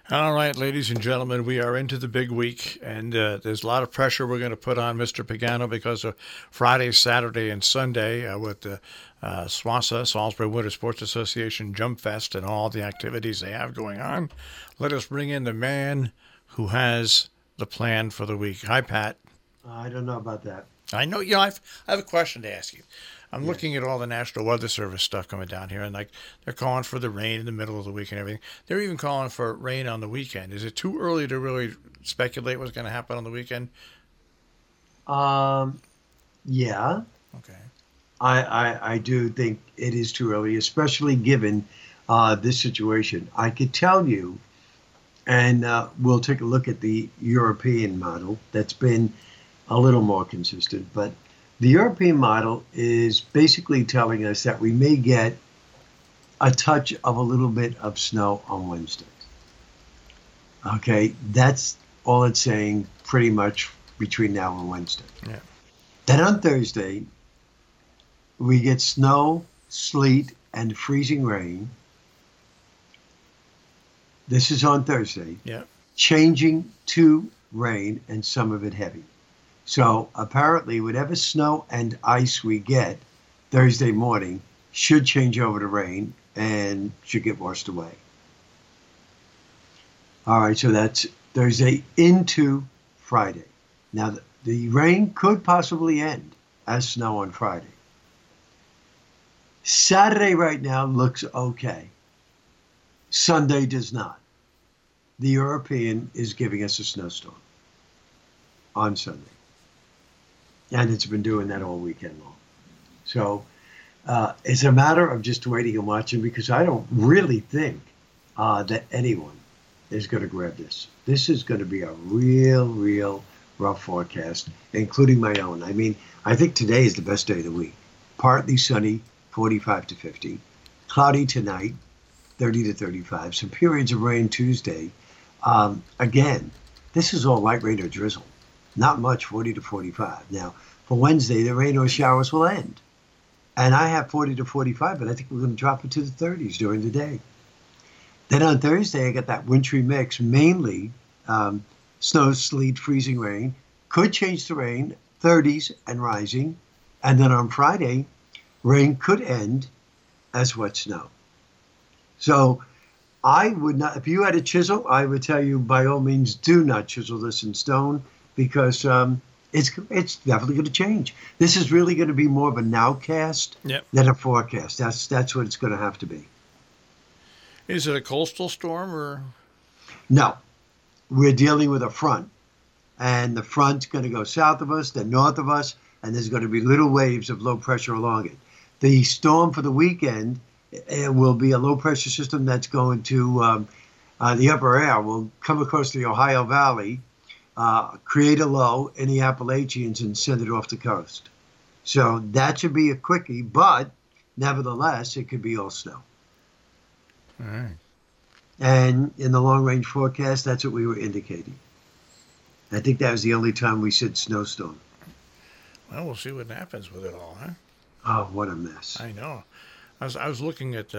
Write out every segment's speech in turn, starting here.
All right, ladies and gentlemen, we are into the big week, and there's a lot of pressure we're going to put on Mr. Pagano because of Friday, Saturday, and Sunday with the SWASA, Salisbury Winter Sports Association Jump Fest, and all the activities they have going on. Let us bring in the man who has the plan for the week. Hi, Pat. I don't know about that. I know, I have a question to ask you. I'm looking Yes. at all the National Weather Service stuff coming down here, and like they're calling for the rain in the middle of the week and everything. They're even calling for rain on the weekend. Is it too early to really speculate what's going to happen on the weekend? Um, yeah, Okay. I do think it is too early, especially given this situation. I could tell you, and we'll take a look at the European model that's been a little more consistent, but the European model is basically telling us that we may get a touch of a little bit of snow on Wednesday. Okay, that's all it's saying pretty much between now and Wednesday. Yeah. Then on Thursday, we get snow, sleet, and freezing rain. This is on Thursday, Yeah. changing to rain and some of it heavy. So apparently, whatever snow and ice we get Thursday morning should change over to rain and should get washed away. All right, so that's Thursday into Friday. Now, the rain could possibly end as snow on Friday. Saturday right now looks okay. Sunday does not. The European is giving us a snowstorm on Sunday. And it's been doing that all weekend long. So it's a matter of just waiting and watching because I don't really think that anyone is going to grab this. This is going to be a real rough forecast, including my own. I mean, I think today is the best day of the week. Partly sunny, 45 to 50. Cloudy tonight, 30 to 35. Some periods of rain Tuesday. Again, this is all light rain or drizzle. Not much, 40 to 45. Now, for Wednesday, the rain or showers will end. And I have 40 to 45, but I think we're going to drop it to the 30s during the day. Then on Thursday, I got that wintry mix, mainly snow, sleet, freezing rain. Could change to rain, 30s and rising. And then on Friday, rain could end as wet snow. So I would not, if you had a chisel, I would tell you by all means do not chisel this in stone because it's definitely going to change. This is really going to be more of a nowcast Yep. than a forecast. That's what it's going to have to be. Is it a coastal storm or? No, we're dealing with a front, and the front's going to go south of us, then north of us, and there's going to be little waves of low pressure along it. The storm for the weekend it will be a low pressure system that's going to the upper air will come across the Ohio Valley, create a low in the Appalachians, and send it off the coast. So that should be a quickie, but nevertheless, it could be all snow. All right. And in the long range forecast, that's what we were indicating. I think that was the only time we said snowstorm. Well, we'll see what happens with it all, huh? Oh, what a mess. I know. I was looking at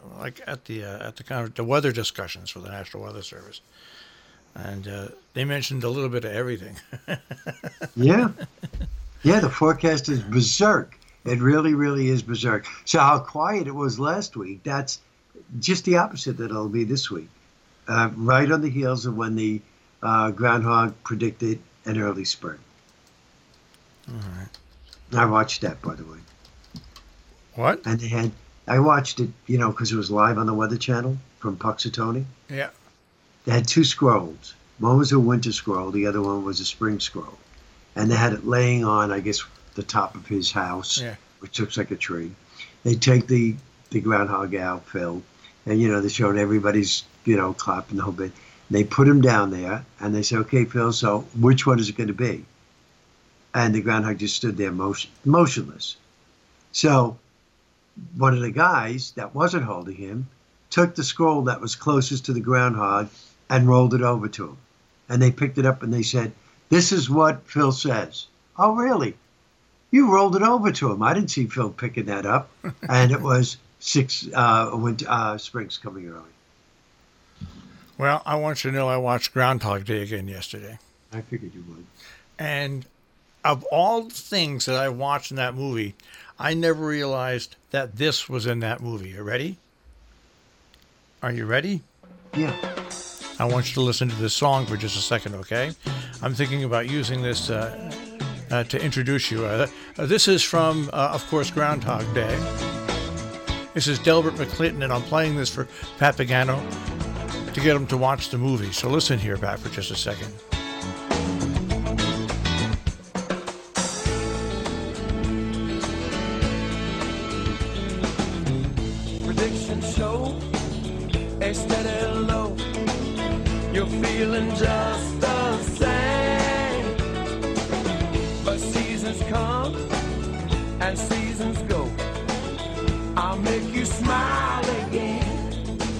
at the kind of the weather discussions for the National Weather Service, and they mentioned a little bit of everything. Yeah. Yeah, the forecast is berserk. It really is berserk. So how quiet it was last week, that's just the opposite that it'll be this week. Right on the heels of when the groundhog predicted an early spring. All right. I watched that, by the way. What? And I watched it, because it was live on the Weather Channel from Puxatony. Yeah. They had two scrolls. One was a winter scroll, the other one was a spring scroll. And they had it laying on, I guess, the top of his house, Yeah. which looks like a tree. They take the groundhog out, Phil, and, they showed everybody's, clapping the whole bit. They put him down there, and they say, okay, Phil, so which one is it going to be? And the groundhog just stood there motionless. So one of the guys that wasn't holding him took the scroll that was closest to the groundhog and rolled it over to him. And they picked it up and they said, this is what Phil says. Oh, really? You rolled it over to him. I didn't see Phil picking that up. And it was springs coming early. Well, I want you to know I watched Groundhog Day again yesterday. I figured you would. And of all the things that I watched in that movie, I never realized that this was in that movie. You ready? Are you ready? Yeah. I want you to listen to this song for just a second, okay? I'm thinking about using this to introduce you. This is from, of course, Groundhog Day. This is Delbert McClinton, and I'm playing this for Pat Pagano to get him to watch the movie. So listen here, Pat, for just a second. Predictions show a steady low. You're feeling just the same. But seasons come and seasons go. I'll make you smile again.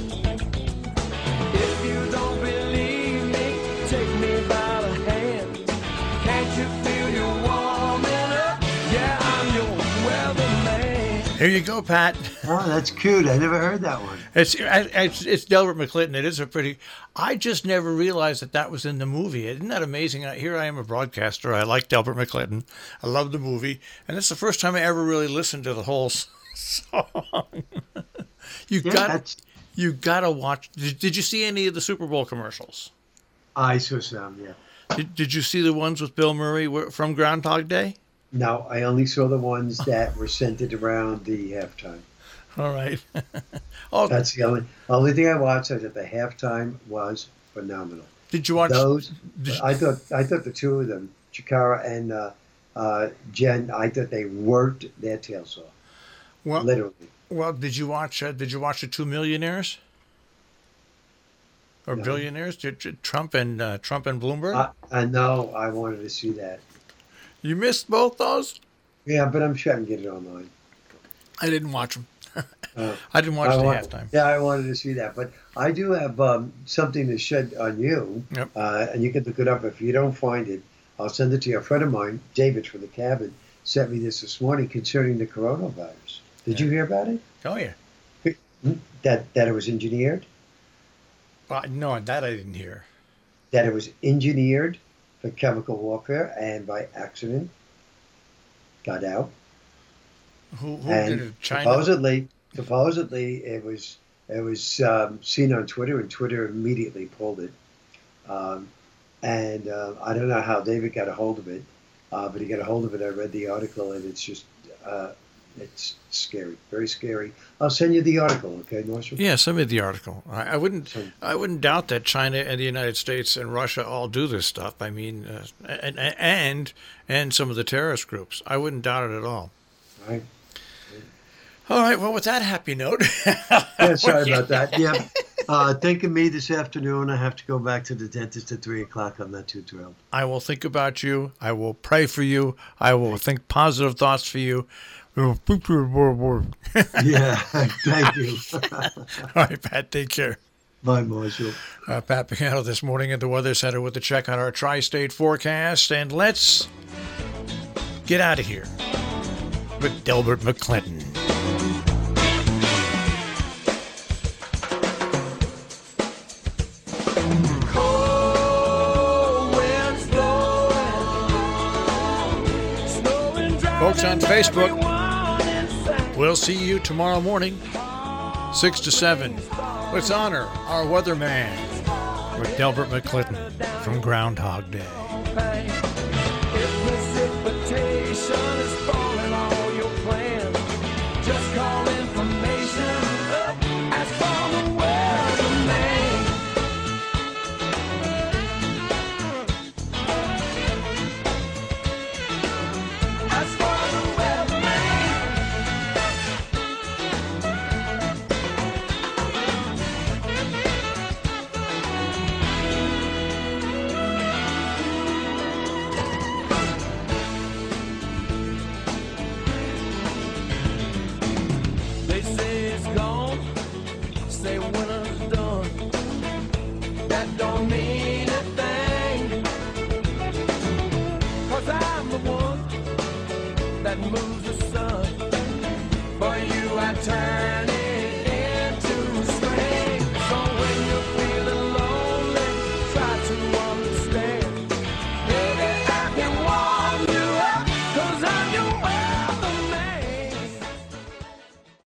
If you don't believe me, take me by the hand. Can't you feel you're warming up? Yeah, I'm your weatherman. Here you go, Pat. Oh, that's cute. I never heard that one. It's Delbert McClinton. It is a pretty. I just never realized that was in the movie. Isn't that amazing? Here I am, a broadcaster. I like Delbert McClinton. I love the movie, and it's the first time I ever really listened to the whole song. You got to watch. Did you see any of the Super Bowl commercials? I saw some. Yeah. Did you see the ones with Bill Murray from Groundhog Day? No, I only saw the ones that were centered around the halftime. All right. That's the only thing I watched. I thought the halftime was phenomenal. Did you watch those? I thought the two of them, Chikara and Jen, I thought they worked their tails off. Well, literally. Well, did you watch the Two Millionaires or No. Billionaires? Trump and Bloomberg. I know. I wanted to see that. You missed both those. Yeah, but I'm sure I can get it online. I didn't watch them. I didn't watch the halftime. Yeah, I wanted to see that. But I do have something to shed on you, Yep. And you can look it up. If you don't find it, I'll send it to you. A friend of mine, David from the cabin, sent me this morning concerning the coronavirus. Did you hear about it? Oh yeah. That it was engineered? Well, no, that I didn't hear. That it was engineered for chemical warfare and by accident got out. Who And did it? China. supposedly it was seen on Twitter, and Twitter immediately pulled it. I don't know how David got a hold of it, but he got a hold of it. I read the article, and it's just it's scary, very scary. I'll send you the article, okay, Marshall? Yeah, send me the article. I wouldn't doubt that China and the United States and Russia all do this stuff. I mean, and some of the terrorist groups. I wouldn't doubt it at all. Right. All right. Well, with that happy note. Yeah, sorry about that. Yeah. Think of me this afternoon. I have to go back to the dentist at 3:00. I'm not too thrilled. I will think about you. I will pray for you. I will think positive thoughts for you. Yeah, thank you. All right, Pat, take care. Bye, Marshall. Pat Pagano this morning at the Weather Center with a check on our tri-state forecast. And let's get out of here with Delbert McClinton. Folks on Facebook, we'll see you tomorrow morning, 6 to 7. Let's honor our weatherman with Delbert McClinton from Groundhog Day. If precipitation is falling on your plans, just call information up. Ask for the weatherman. Ask for the weatherman. They say it's gone, say winter's done. That don't mean a thing, 'cause I'm the one that moves